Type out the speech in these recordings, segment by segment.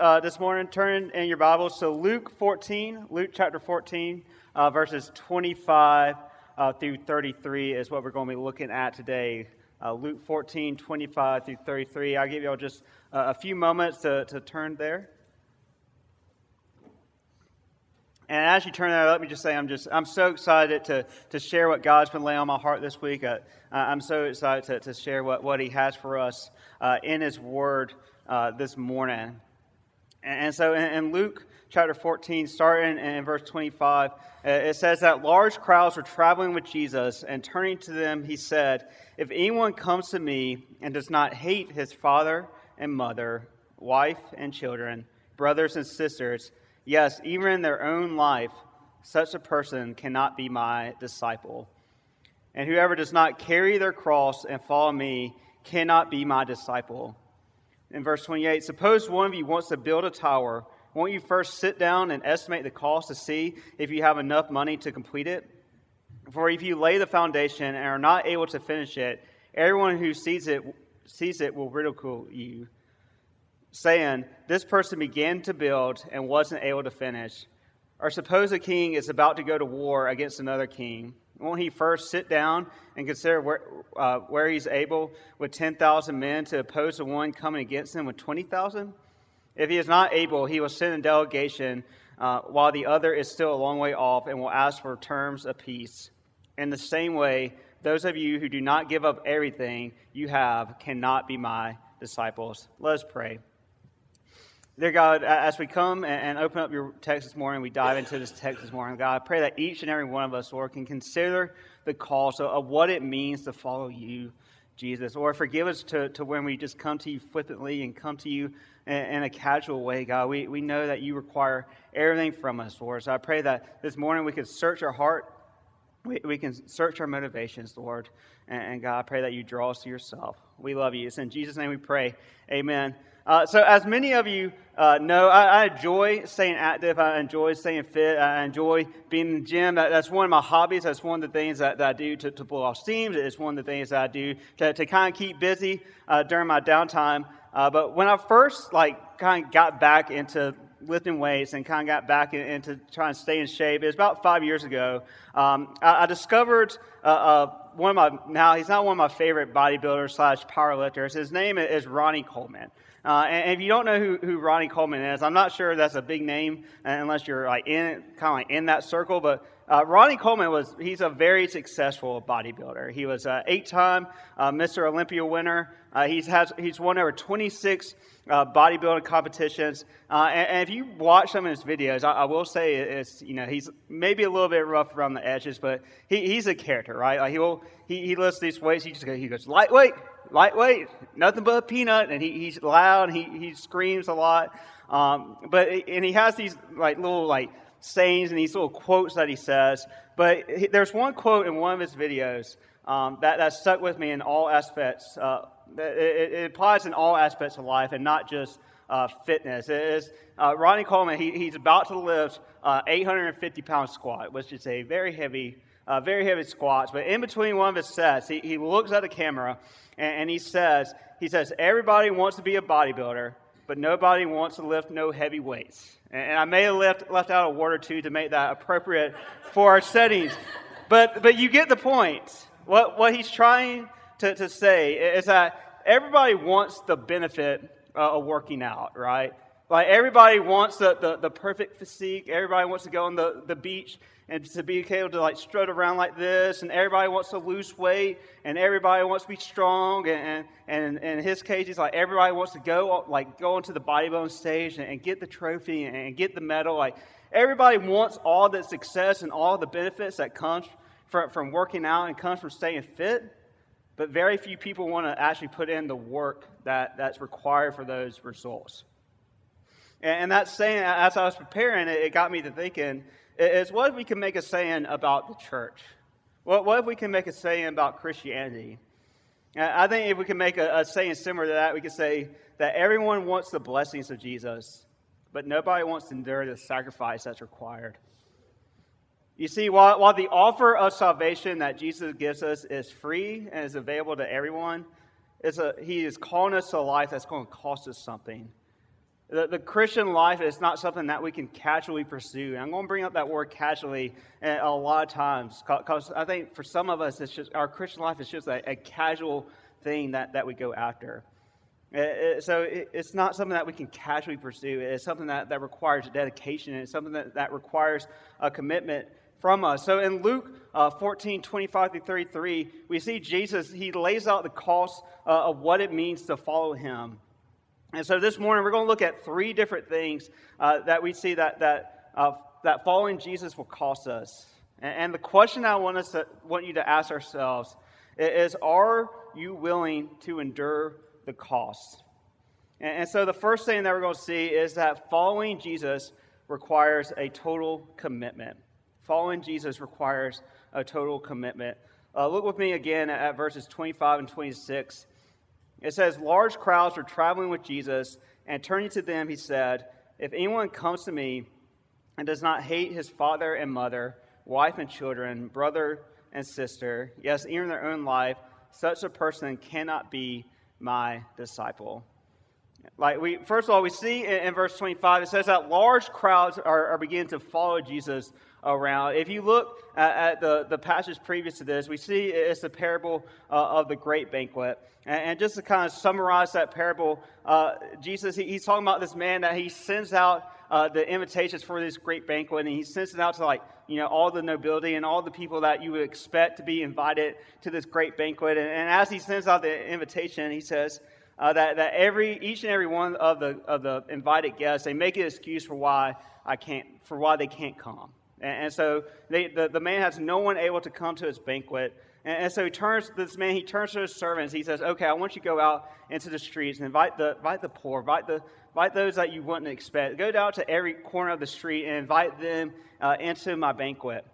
this morning, turn in your Bibles to Luke chapter 14, verses 25 through 33 is what we're going to be looking at today. Luke 14, 25 through 33. I'll give you all just a few moments to turn there. And as you turn there, let me just say I'm so excited to share what God's been laying on my heart this week. I'm so excited to share what He has for us in His Word this morning. And so in Luke chapter 14, starting in verse 25, it says that large crowds were traveling with Jesus, and turning to them, He said, "If anyone comes to me and does not hate his father and mother, wife and children, brothers and sisters, yes, even in their own life, such a person cannot be my disciple. And whoever does not carry their cross and follow me cannot be my disciple." In verse 28, suppose one of you wants to build a tower. Won't you first sit down and estimate the cost to see if you have enough money to complete it? For if you lay the foundation and are not able to finish it, everyone who sees it will ridicule you, saying, "This person began to build and wasn't able to finish." Or suppose a king is about to go to war against another king. Won't he first sit down and consider where he's able with 10,000 men to oppose the one coming against him with 20,000? If he is not able, he will send a delegation while the other is still a long way off and will ask for terms of peace. In the same way, those of you who do not give up everything you have cannot be my disciples. Let us pray. Dear God, as we come and open up your text this morning, we dive into this text this morning, God, I pray that each and every one of us, Lord, can consider the cost of what it means to follow you, Jesus. Or forgive us to when we just come to you flippantly and come to you in a casual way, God. We know that you require everything from us, Lord. So I pray that this morning we can search our heart, we can search our motivations, Lord. And God, I pray that you draw us to yourself. We love you. It's in Jesus' name we pray. Amen. So as many of you know, I enjoy staying active. I enjoy staying fit. I enjoy being in the gym. That's one of my hobbies. That's one of the things that I do to blow off steam. It's one of the things that I do to kind of keep busy during my downtime. But when I first kind of got back into lifting weights and kind of got back into trying to stay in shape, it was about 5 years ago. I discovered he's not one of my favorite bodybuilders / powerlifters. His name is Ronnie Coleman. And if you don't know who Ronnie Coleman is, I'm not sure that's a big name unless you're in that circle. But Ronnie Coleman he's a very successful bodybuilder. He was an 8-time Mr. Olympia winner. He's won over 26 bodybuilding competitions. And if you watch some of his videos, I will say he's maybe a little bit rough around the edges, but he's a character, right? Like he lifts these weights. He goes lightweight, nothing but a peanut, and he's loud. He screams a lot. But he has these little sayings and these little quotes that he says. But there's one quote in one of his videos that stuck with me in all aspects. It applies in all aspects of life and not just fitness. It is Ronnie Coleman. He's about to lift 850-pound squat, which is a very heavy squats. But in between one of his sets, he looks at the camera and he says, "Everybody wants to be a bodybuilder, but nobody wants to lift no heavy weights." And I may have left out a word or two to make that appropriate for our settings. But you get the point. What he's trying to say is that everybody wants the benefit of working out, right? Like everybody wants the perfect physique. Everybody wants to go on the beach and to be able to strut around like this. And everybody wants to lose weight. And everybody wants to be strong. And in his case, it's like everybody wants to go onto the bodybuilding stage and get the trophy and get the medal. Everybody wants all the success and all the benefits that comes from working out and comes from staying fit. But very few people want to actually put in the work that's required for those results. And that saying, as I was preparing, it got me to thinking, is what if we can make a saying about the church? What if we can make a saying about Christianity? I think if we can make a saying similar to that, we could say that everyone wants the blessings of Jesus, but nobody wants to endure the sacrifice that's required. You see, while the offer of salvation that Jesus gives us is free and is available to everyone, He is calling us to a life that's going to cost us something. The Christian life is not something that we can casually pursue. And I'm going to bring up that word casually a lot of times because I think for some of us, it's just our Christian life is just a casual thing that we go after. So it's not something that we can casually pursue. It's something that requires dedication. It's something that requires a commitment from us. So in Luke 14:25-33, we see Jesus, he lays out the cost of what it means to follow him. And so this morning, we're going to look at three different things that we see that following Jesus will cost us. And the question I want you to ask ourselves is, are you willing to endure the cost? And so the first thing that we're going to see is that following Jesus requires a total commitment. Following Jesus requires a total commitment. Look with me again at verses 25 and 26. It says, large crowds were traveling with Jesus, and turning to them, he said, if anyone comes to me and does not hate his father and mother, wife and children, brother and sister, yes, even their own life, such a person cannot be my disciple. First of all, we see in verse 25, it says that large crowds are beginning to follow Jesus around. If you look at the passage previous to this, we see it's the parable of the great banquet. And just to kind of summarize that parable, Jesus, he's talking about this man that he sends out the invitations for this great banquet, and he sends it out to all the nobility and all the people that you would expect to be invited to this great banquet. And as he sends out the invitation, he says that each and every one of the invited guests, they make an excuse for why they can't come. And so the man has no one able to come to his banquet. And so he turns to his servants. He says, okay, I want you to go out into the streets and invite the poor, invite those that you wouldn't expect. Go down to every corner of the street and invite them into my banquet.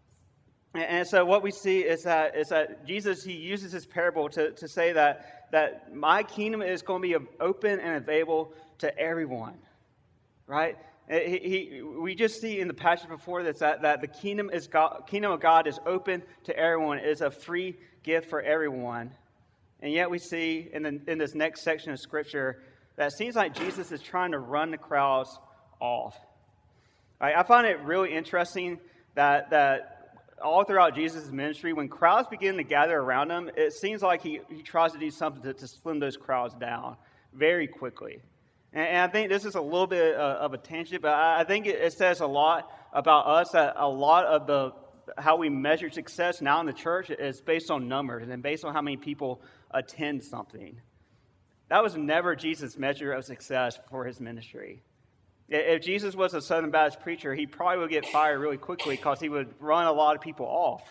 And so what we see is that Jesus, he uses this parable to say that my kingdom is going to be open and available to everyone, right? We just see in the passage before this that the kingdom of God is open to everyone. It is a free gift for everyone. And yet we see in this next section of Scripture that it seems like Jesus is trying to run the crowds off. I find it really interesting that all throughout Jesus' ministry, when crowds begin to gather around him, it seems like he tries to do something to slim those crowds down very quickly. And I think this is a little bit of a tangent, but I think it says a lot about us, that a lot of how we measure success now in the church is based on numbers and based on how many people attend something. That was never Jesus' measure of success for his ministry. If Jesus was a Southern Baptist preacher, he probably would get fired really quickly because he would run a lot of people off.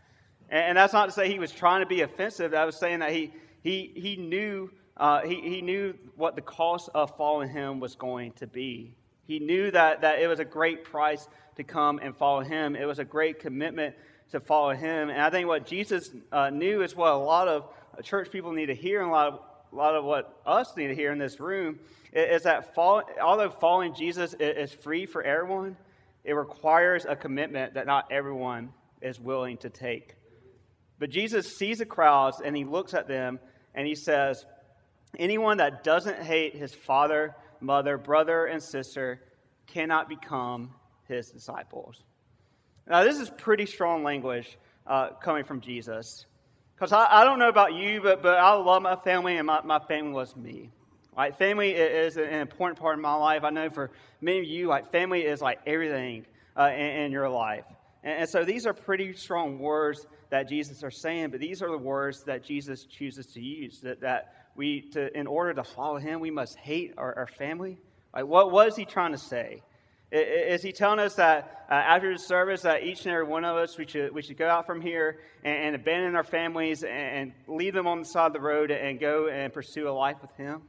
And that's not to say he was trying to be offensive. I was saying that he knew he knew what the cost of following him was going to be. He knew that it was a great price to come and follow him. It was a great commitment to follow him. And I think what Jesus knew is what a lot of church people need to hear, and a lot of what us need to hear in this room, is that although following Jesus is free for everyone, it requires a commitment that not everyone is willing to take. But Jesus sees the crowds, and he looks at them, and he says, anyone that doesn't hate his father, mother, brother, and sister cannot become his disciples. Now, this is pretty strong language coming from Jesus. Because I don't know about you, but I love my family, and my family loves me. Right? Family is an important part of my life. I know for many of you, family is everything in your life. And so these are pretty strong words that Jesus are saying, but these are the words that Jesus chooses to use, that in order to follow him, we must hate our family. What is he trying to say? Is he telling us that after the service, that each and every one of us, we should go out from here and abandon our families and leave them on the side of the road and go and pursue a life with him?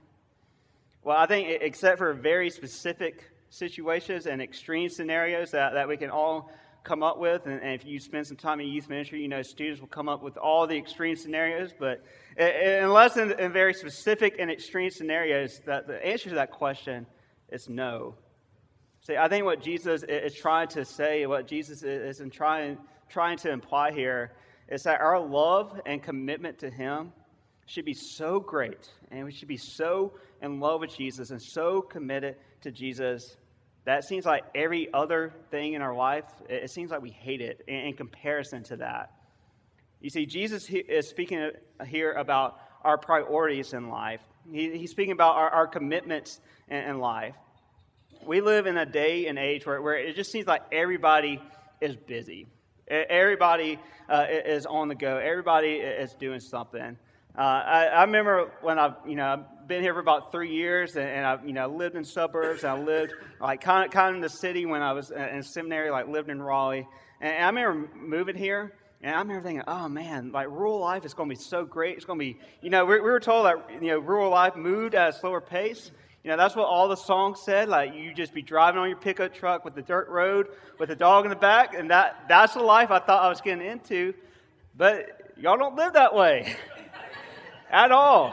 Well, I think except for very specific situations and extreme scenarios that we can all come up with, and if you spend some time in youth ministry, students will come up with all the extreme scenarios, but unless in very specific and extreme scenarios, that the answer to that question is no. See, I think what Jesus is trying to say, what Jesus is trying to imply here, is that our love and commitment to him should be so great, and we should be so in love with Jesus and so committed to Jesus, that seems like every other thing in our life, it seems like we hate it in comparison to that. You see, Jesus is speaking here about our priorities in life. He's speaking about our commitments in life. We live in a day and age where it just seems like everybody is busy. Everybody is on the go. Everybody is doing something. I remember when I've been here for about 3 years, and I've lived in suburbs. And I lived like kind of in the city when I was in seminary, like lived in Raleigh. And I remember moving here, and I remember thinking, oh man, like rural life is going to be so great. It's going to be, we were told that rural life moved at a slower pace. That's what all the songs said. Like you just be driving on your pickup truck with the dirt road with a dog in the back, and that's the life I thought I was getting into. But y'all don't live that way at all.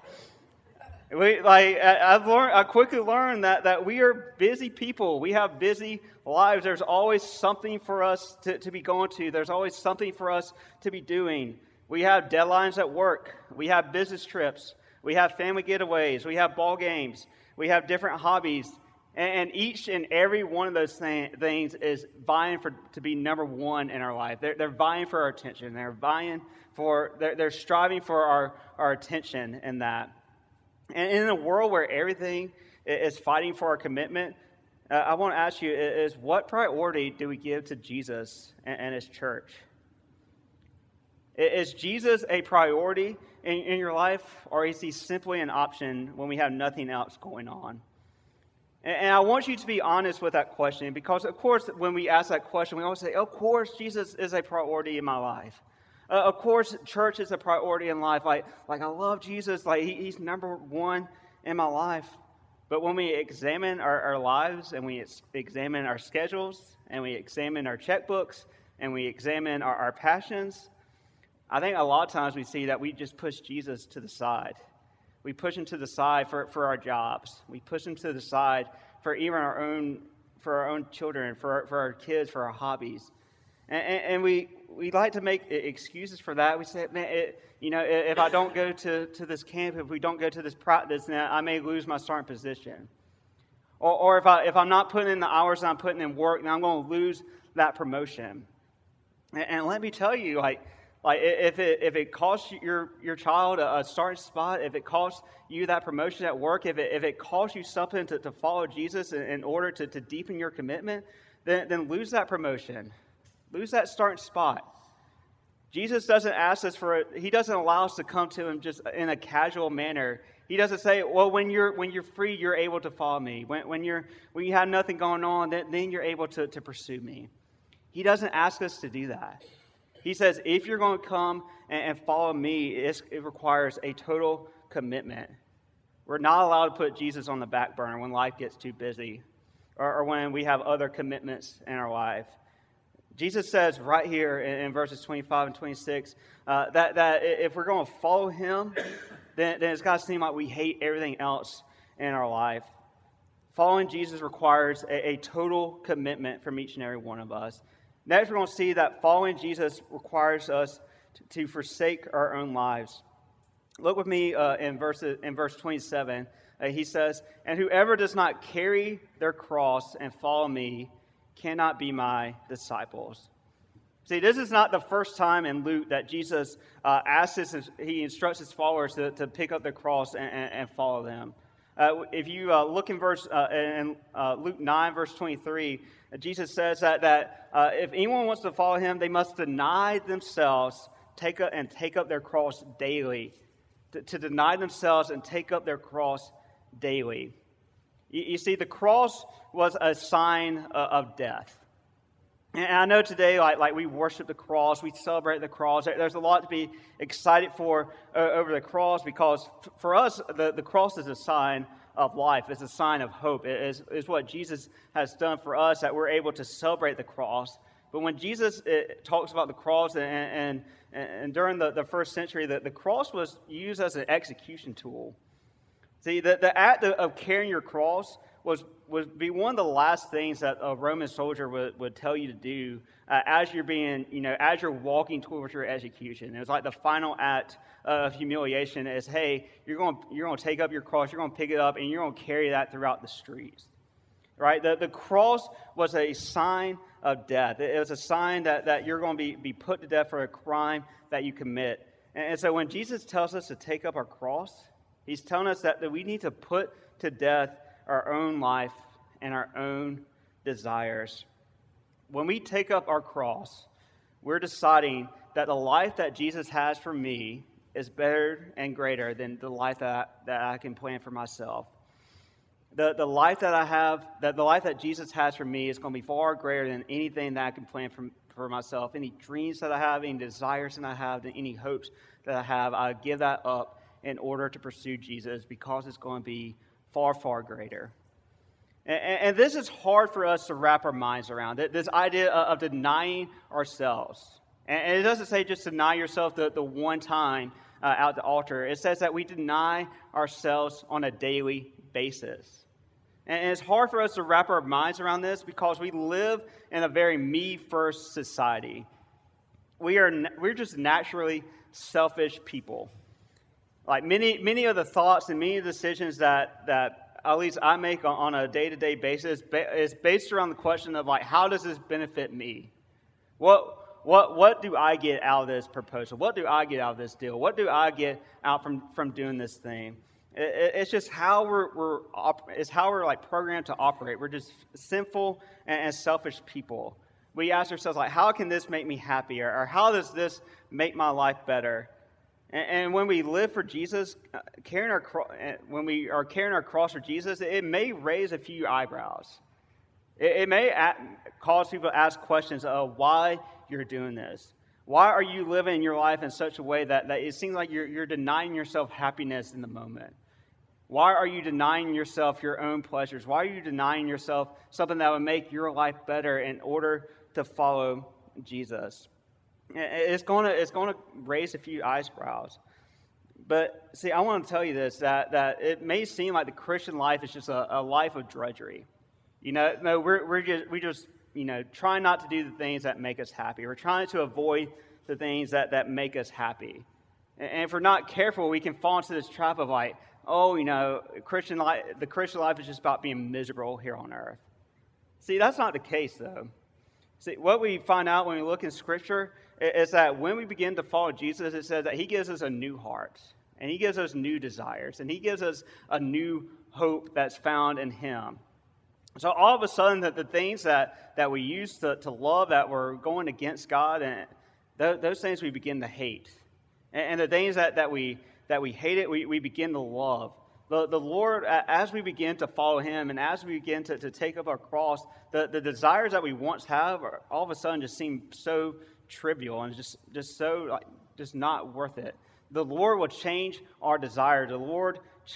I quickly learned that we are busy people. We have busy lives. There's always something for us to be going to. There's always something for us to be doing. We have deadlines at work. We have business trips. We have family getaways. We have ball games. We have different hobbies. And each and every one of those things is vying to be number one in our life. They're vying for our attention. They're striving for our attention in that. And in a world where everything is fighting for our commitment, I want to ask you, is what priority do we give to Jesus and His church? Is Jesus a priority in your life, or is He simply an option when we have nothing else going on? And I want you to be honest with that question, because, of course, when we ask that question, we always say, of course, Jesus is a priority in my life. Of course, church is a priority in life. Like I love Jesus. Like He's number one in my life. But when we examine our lives, and we examine our schedules, and we examine our checkbooks, and we examine our passions, I think a lot of times we see that we just push Jesus to the side. We push Him to the side for our jobs. We push Him to the side for even our own children, for our kids, for our hobbies. And we like to make excuses for that. We say, man, if I don't go to this camp, if we don't go to this practice, then I may lose my starting position. Or if I'm not putting in the hours that I'm putting in work, then I'm going to lose that promotion. And let me tell you, like if it costs your child a starting spot, if it costs you that promotion at work, if it costs you something to follow Jesus in order to deepen your commitment, then lose that promotion. Lose that starting spot. Jesus doesn't ask us for it. He doesn't allow us to come to Him just in a casual manner. He doesn't say, well, when you're free, you're able to follow me. When you have nothing going on, then you're able to pursue me. He doesn't ask us to do that. He says, if you're going to come and follow me, it requires a total commitment. We're not allowed to put Jesus on the back burner when life gets too busy, or when we have other commitments in our life. Jesus says right here in verses 25 and 26 that if we're going to follow Him, then it's got to seem like we hate everything else in our life. Following Jesus requires a total commitment from each and every one of us. Next, we're going to see that following Jesus requires us to forsake our own lives. Look with me in verse 27. He says, "And whoever does not carry their cross and follow me cannot be my disciples." See, this is not the first time in Luke that Jesus he instructs His followers to pick up their cross and follow them. If you look in Luke 9, verse 23, Jesus says that if anyone wants to follow Him, they must deny themselves, take up their cross daily. To deny themselves and take up their cross daily. You see, the cross was a sign of death. And I know today, like we worship the cross, we celebrate the cross. There's a lot to be excited for over the cross, because for us, the cross is a sign of life. It's a sign of hope. It is what Jesus has done for us, that we're able to celebrate the cross. But when Jesus talks about the cross, and during the first century, the cross was used as an execution tool. See, the act of carrying your cross was would be one of the last things that a Roman soldier would tell you to do as you're being, as you're walking towards your execution. It was like the final act of humiliation is, hey, you're going to take up your cross, you're going to pick it up, and you're going to carry that throughout the streets. Right? The cross was a sign of death. It was a sign that you're going to be put to death for a crime that you commit. And so when Jesus tells us to take up our cross, he's telling us that we need to put to death our own life and our own desires. When we take up our cross, we're deciding that the life that Jesus has for me is better and greater than the life that I can plan for myself. The life that I have, the life that Jesus has for me is going to be far greater than anything that I can plan for myself. Any dreams that I have, any desires that I have, any hopes that I have, I give that up in order to pursue Jesus because it's going to be far, far greater. And this is hard for us to wrap our minds around, this idea of denying ourselves. And it doesn't say just deny yourself the one time at the altar. It says that we deny ourselves on a daily basis. And it's hard for us to wrap our minds around this because we live in a very me-first society. We're just naturally selfish people. Like many of the thoughts and many of the decisions that at least I make on a day-to-day basis is based around the question of, like, how does this benefit me? What do I get out of this proposal? What do I get out of this deal? What do I get out from doing this thing? It's just how we're like programmed to operate. We're just sinful and selfish people. We ask ourselves, like, how can this make me happier? Or how does this make my life better? And when we live for Jesus, when we are carrying our cross for Jesus, it may raise a few eyebrows. It may cause people to ask questions of why you're doing this. Why are you living your life in such a way that it seems like you're denying yourself happiness in the moment? Why are you denying yourself your own pleasures? Why are you denying yourself something that would make your life better in order to follow Jesus? It's going to raise a few eyebrows. But see, I want to tell you this, that it may seem like the Christian life is just a life of drudgery. No, we just trying not to do the things that make us happy. We're trying to avoid the things that make us happy. And if we're not careful, we can fall into this trap of like, the Christian life is just about being miserable here on earth. See, that's not the case, though. See, what we find out when we look in Scripture is that when we begin to follow Jesus, it says that he gives us a new heart, and he gives us new desires, and he gives us a new hope that's found in him. So all of a sudden, the things that we used to love that were going against God, and those things we begin to hate. And the things that we hated, we begin to love. The Lord, as we begin to follow him and as we begin to take up our cross, the desires that we once have are all of a sudden just seem so trivial and just so just not worth it. The Lord will change our desire. The Lord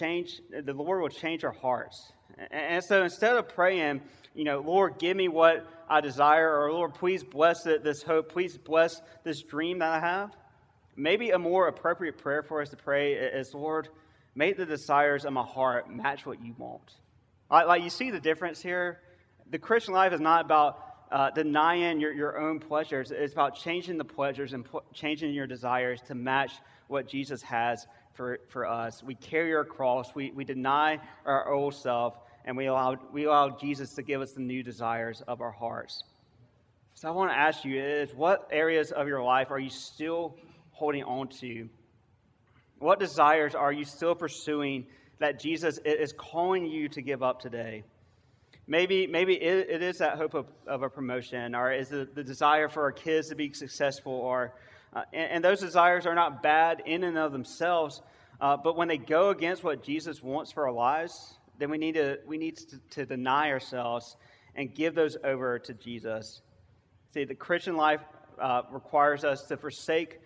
will change our hearts. And so instead of praying, Lord, give me what I desire, or Lord, please bless this hope, please bless this dream that I have, maybe a more appropriate prayer for us to pray is, Lord, make the desires of my heart match what you want. Like you see the difference here? The Christian life is not about denying your own pleasures. It's about changing the pleasures and changing your desires to match what Jesus has for us. We carry our cross. We deny our old self, and we allow Jesus to give us the new desires of our hearts. So I want to ask you, what areas of your life are you still holding on to? What desires are you still pursuing that Jesus is calling you to give up today? Maybe it is that hope of a promotion, or is it the desire for our kids to be successful, or and those desires are not bad in and of themselves, but when they go against what Jesus wants for our lives, then we need to deny ourselves and give those over to Jesus. See, the Christian life requires us to forsake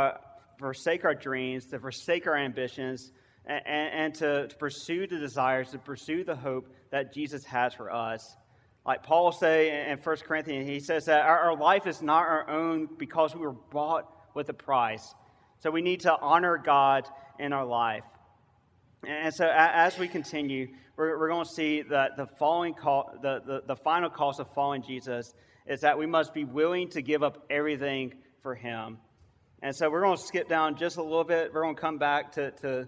our dreams, to forsake our ambitions, and to pursue the desires, to pursue the hope that Jesus has for us. Like Paul say in 1 Corinthians, he says that our life is not our own because we were bought with a price. So we need to honor God in our life. And so as we continue, we're going to see that the following call, the final cost of following Jesus is that we must be willing to give up everything for him. And so we're going to skip down just a little bit. We're going to come back to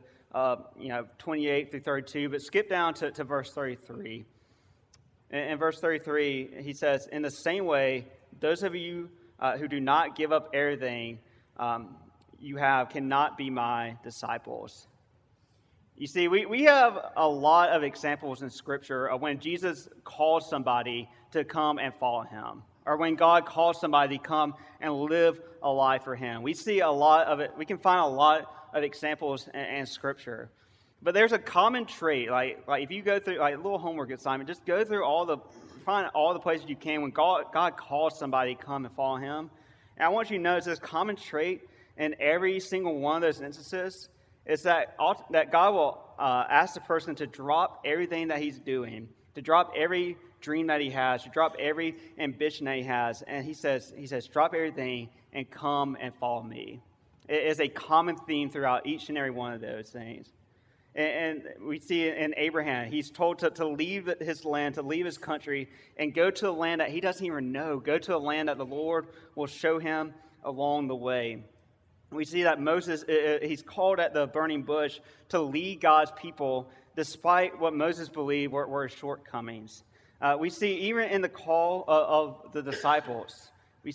28 through 32, but skip down to verse 33. In verse 33, he says, "In the same way, those of you who do not give up everything you have cannot be my disciples." You see, we have a lot of examples in Scripture of when Jesus calls somebody to come and follow him, or when God calls somebody to come and live a life for him. We see a lot of it. We can find a lot of examples in Scripture. But there's a common trait, like if you go through, like a little homework assignment, just go through find all the places you can when God calls somebody to come and follow him. And I want you to notice this common trait in every single one of those instances is that God will ask the person to drop everything that he's doing, to drop every dream that he has, to drop every ambition that he has. And he says, drop everything and come and follow me. It is a common theme throughout each and every one of those things. And we see in Abraham, he's told to leave his land, to leave his country, and go to a land that he doesn't even know. Go to a land that the Lord will show him along the way. We see that Moses, he's called at the burning bush to lead God's people despite what Moses believed were his shortcomings. We see even in the call of the disciples,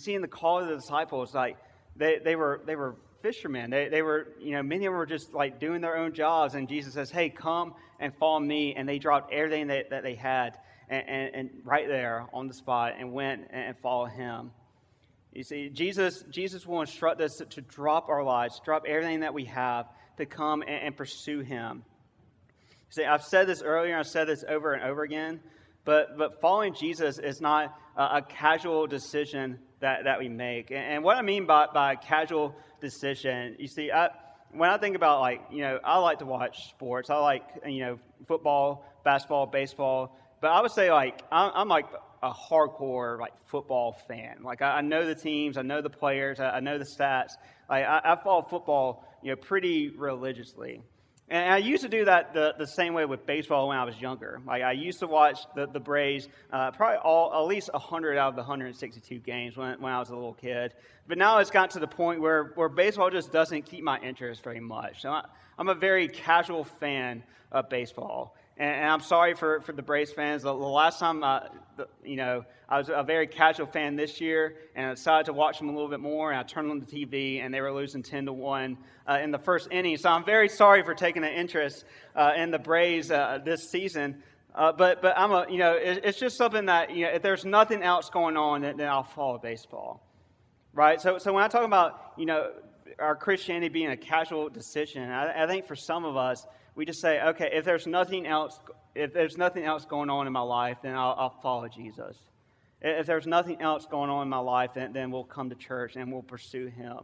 like they were fishermen. They were, many of them were just like doing their own jobs, and Jesus says, "Hey, come and follow me," and they dropped everything that they had and right there on the spot and went and followed him. You see, Jesus will instruct us to drop our lives, drop everything that we have to come and pursue him. See, I've said this earlier, I've said this over and over again, but following Jesus is not a casual decision that we make. And what I mean by a casual decision, you see, when I think about I like to watch sports. I like, football, basketball, baseball, but I would say I'm like a hardcore football fan. I know the teams, I know the players, I know the stats. I follow football, pretty religiously. And I used to do that the same way with baseball when I was younger. I used to watch the Braves probably at least 100 out of the 162 games when I was a little kid. But now it's gotten to the point where baseball just doesn't keep my interest very much. So I'm a very casual fan of baseball. And I'm sorry for the Braves fans. The last time, I was a very casual fan this year, and I decided to watch them a little bit more, and I turned on the TV, and they were losing 10-1 in the first inning. So I'm very sorry for taking an interest in the Braves this season. But I'm it's just something that, if there's nothing else going on, then I'll follow baseball, right? So when I talk about, our Christianity being a casual decision, I think for some of us, we just say, okay, if there's nothing else going on in my life, then I'll follow Jesus. If there's nothing else going on in my life, then we'll come to church and we'll pursue him.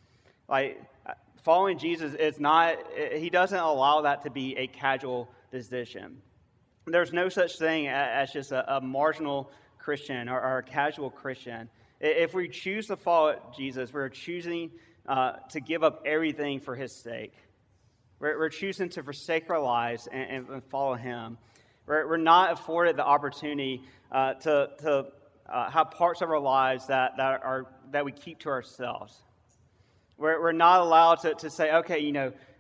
Following Jesus is not, he doesn't allow that to be a casual decision. There's no such thing as just a marginal Christian or a casual Christian. If we choose to follow Jesus, we're choosing to give up everything for his sake. We're choosing to forsake our lives and follow him. We're not afforded the opportunity to have parts of our lives that we keep to ourselves. We're not allowed to say, okay,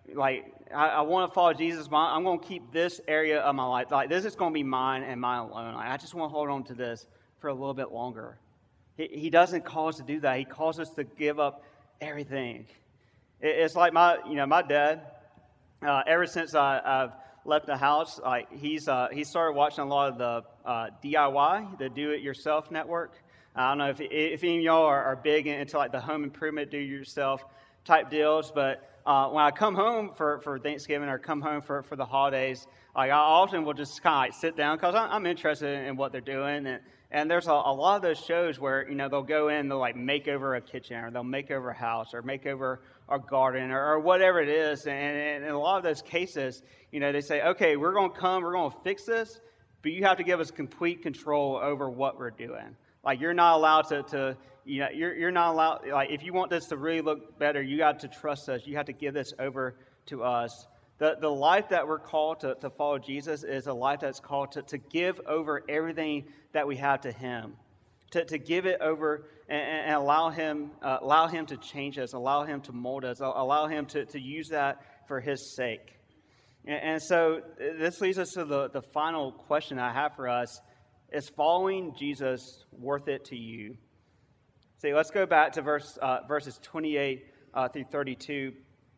I want to follow Jesus, but I'm going to keep this area of my life. This is going to be mine and mine alone. I just want to hold on to this for a little bit longer. He doesn't call us to do that. He calls us to give up everything. It's like my dad. Ever since I've left the house, he started watching a lot of the DIY, the Do-It-Yourself network. I don't know if any of y'all are big into the home improvement, do-it-yourself type deals, but when I come home for Thanksgiving or come home for the holidays, I often will just kind of sit down because I'm interested in what they're doing. And there's a lot of those shows where, they'll go in, they'll make over a kitchen, or they'll make over a house, or make over a garden, or whatever it is. And in a lot of those cases, they say, okay, we're going to fix this, but you have to give us complete control over what we're doing. You're not allowed to you're not allowed, if you want this to really look better, you got to trust us. You have to give this over to us. The life that we're called to follow Jesus is a life that's called to give over everything that we have to Him, to give it over and allow Him to change us, allow Him to mold us, allow Him to use that for His sake. And so this leads us to the final question I have for us. Is following Jesus worth it to you? See, let's go back to verses 28 through 32.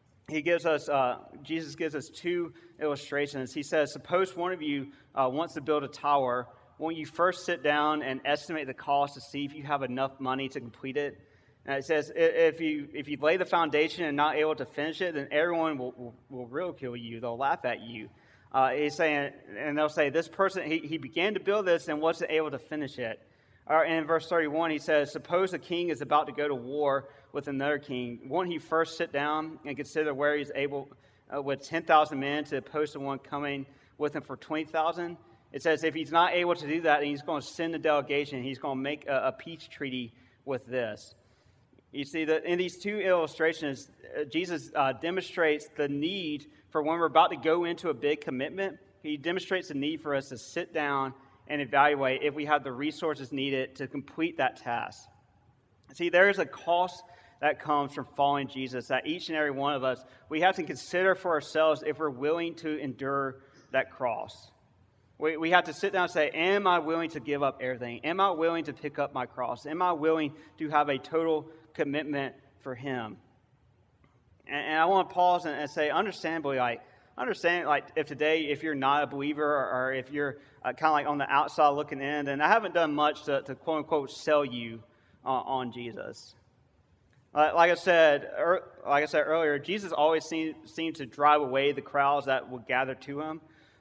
Jesus gives us two illustrations. He says, suppose one of you wants to build a tower. Won't you first sit down and estimate the cost to see if you have enough money to complete it? And it says, if you lay the foundation and not able to finish it, then everyone will ridicule you. They'll laugh at you. He's saying, and they'll say, this person, he began to build this and wasn't able to finish it. And in verse 31, he says, suppose a king is about to go to war with another king. Won't he first sit down and consider where he's able, with 10,000 men, to oppose the one coming with him for 20,000? It says if he's not able to do that, he's going to send a delegation. He's going to make a peace treaty with this. You see that in these two illustrations, Jesus demonstrates the need for when we're about to go into a big commitment. He demonstrates the need for us to sit down and evaluate if we have the resources needed to complete that task. See, there is a cost that comes from following Jesus that each and every one of us, we have to consider for ourselves if we're willing to endure that cross. We have to sit down and say, am I willing to give up everything? Am I willing to pick up my cross? Am I willing to have a total commitment for Him? And I want to pause and say, understand, if today, if you're not a believer or if you're kind of like on the outside looking in, then I haven't done much to quote unquote sell you on Jesus. Like I said earlier, Jesus always seemed to drive away the crowds that would gather to Him.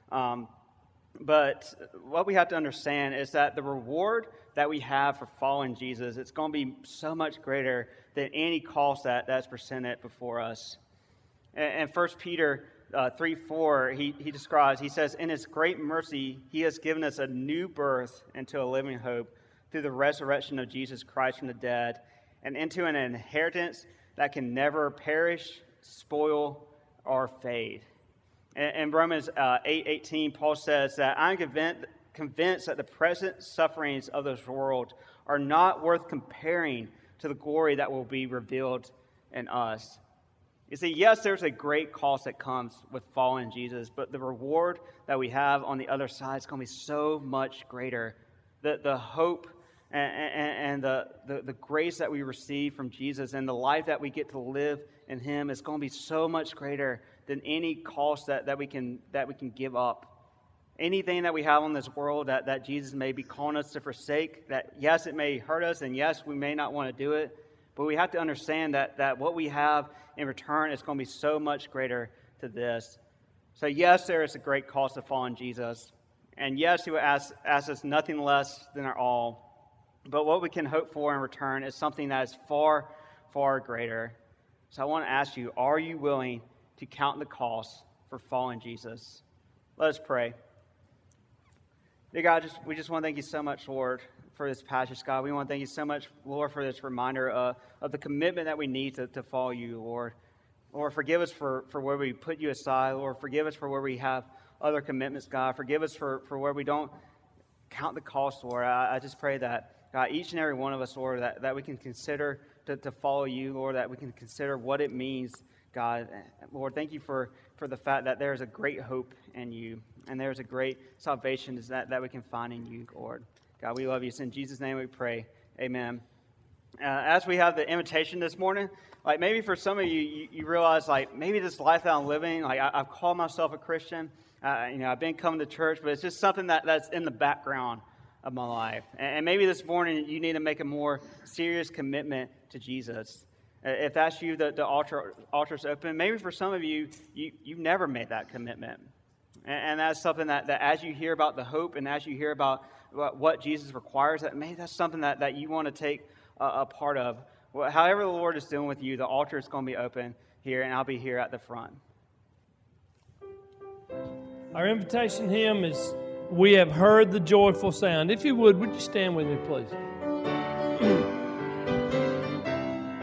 But what we have to understand is that the reward that we have for following Jesus, it's going to be so much greater than any cost that's presented before us. And 1 Peter 3:4, he describes, he says, in His great mercy, He has given us a new birth into a living hope through the resurrection of Jesus Christ from the dead, and into an inheritance that can never perish, spoil, or fade. In Romans 8:18, Paul says that I'm convinced that the present sufferings of this world are not worth comparing to the glory that will be revealed in us. You see, yes, there's a great cost that comes with following Jesus, but the reward that we have on the other side is going to be so much greater. The hope and the grace that we receive from Jesus and the life that we get to live in Him is going to be so much greater than any cost that we can give up. Anything that we have on this world that Jesus may be calling us to forsake, that yes, it may hurt us, and yes, we may not want to do it, but we have to understand that what we have in return is going to be so much greater to this. So yes, there is a great cost of following Jesus. And yes, He will ask us nothing less than our all. But what we can hope for in return is something that is far, far greater. So I want to ask you, are you willing to count the cost for following Jesus? Let us pray. Dear God, we just want to thank You so much, Lord, for this passage, God. We want to thank You so much, Lord, for this reminder of the commitment that we need to follow You, Lord. Lord, forgive us for where we put You aside. Lord, forgive us for where we have other commitments, God. Forgive us for where we don't count the cost, Lord. I just pray that, God, each and every one of us, Lord, that we can consider to follow You, Lord, that we can consider what it means, God. Lord, thank You for the fact that there is a great hope in You, and there is a great salvation that we can find in You, Lord. God, we love You. It's in Jesus' name we pray. Amen. As we have the invitation this morning, like maybe for some of you, you realize like maybe this life that I'm living, like I've called myself a Christian. I've been coming to church, but it's just something that's in the background of my life. And maybe this morning you need to make a more serious commitment to Jesus. If that's you, the altar's open. Maybe for some of you, you've never made that commitment. And that's something that as you hear about the hope and as you hear about what Jesus requires, that maybe that's something that you want to take a part of. Well, however the Lord is doing with you, the altar is going to be open here, and I'll be here at the front. Our invitation hymn is, "We Have Heard the Joyful Sound." If you would you stand with me, please?